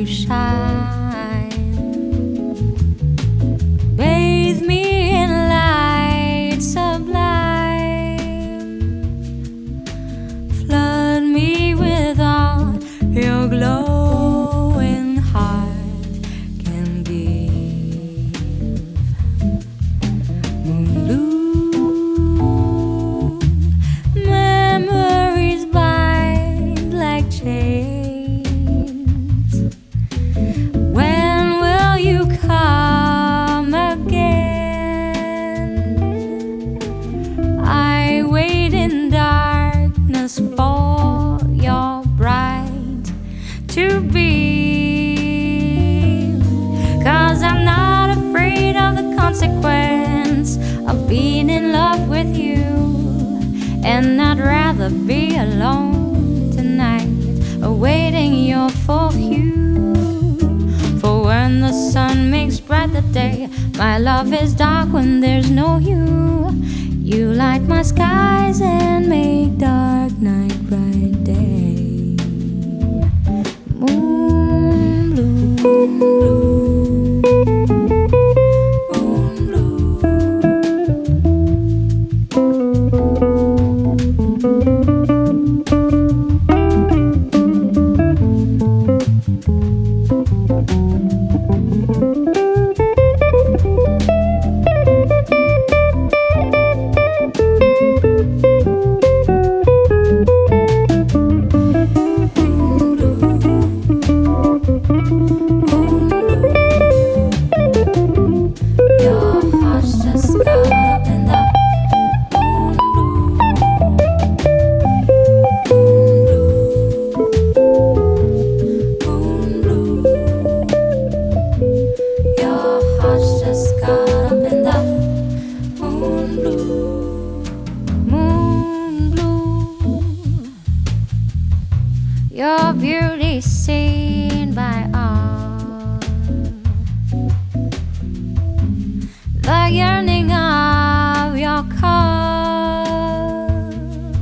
you shine. Bathe me in light sublime. Flood me with all your glowing heart can give. Moonblue, memories bind like chains. When will you come again? I wait in darkness for your bright to be, 'cause I'm not afraid of the consequence of being in love with you. And I'd rather be alone tonight, awaiting your full hue. For when the sun makes bright the day, my love is dark when there's no you. You light my skies and make dark night bright day. Moon blue, moon blue. Your beauty seen by all, the yearning of your call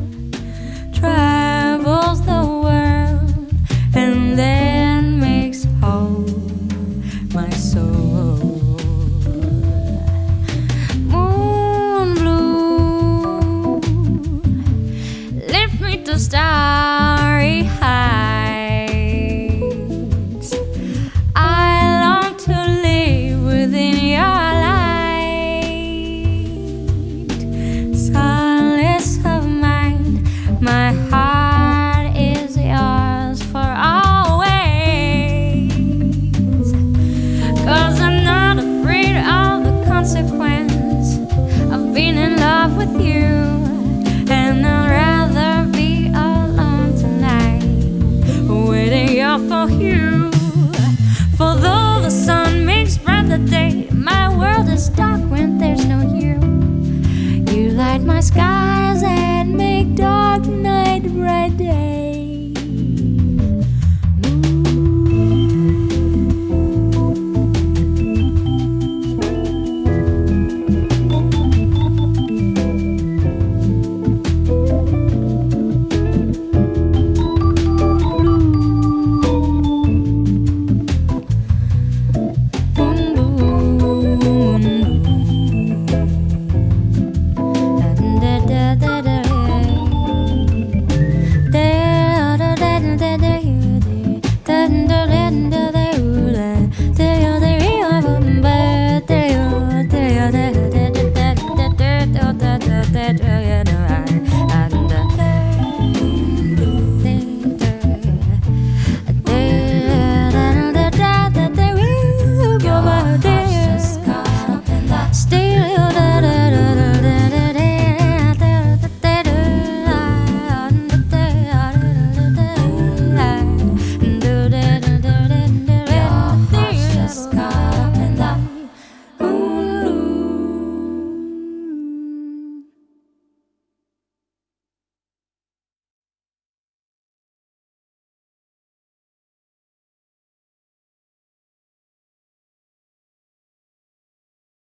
travels the world and then makes whole my soul. Moon blue, lift me to starry heights. My heart is yours for always, 'cause I'm not afraid of the consequence of being in love with you. And I'd rather be alone tonight, waiting up for you. For though the sun makes bright the day, my world is dark when there's no you. You light my sky